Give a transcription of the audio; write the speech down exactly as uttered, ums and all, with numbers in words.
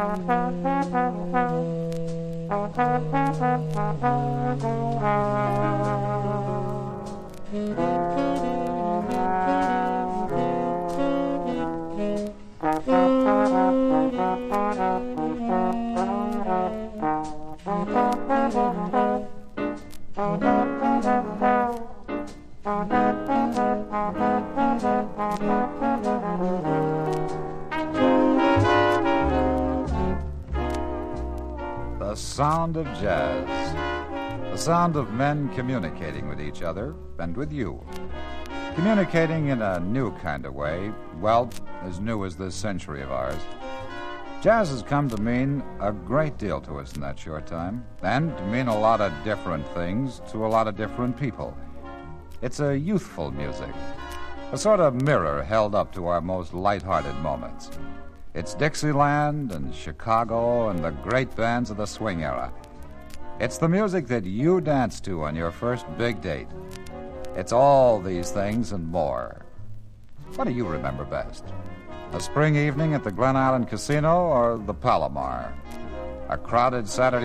The sound of jazz. The sound of men communicating with each other and with you. Communicating in a new kind of way, well, as new as this century of ours. Jazz has come to mean a great deal to us in that short time, and to mean a lot of different things to a lot of different people. It's a youthful music, a sort of mirror held up to our most light-hearted moments. It's Dixieland and Chicago and the great bands of the swing era. It's the music that you dance to on your first big date. It's all these things and more. What do you remember best? A spring evening at the Glen Island Casino or the Palomar? A crowded Saturday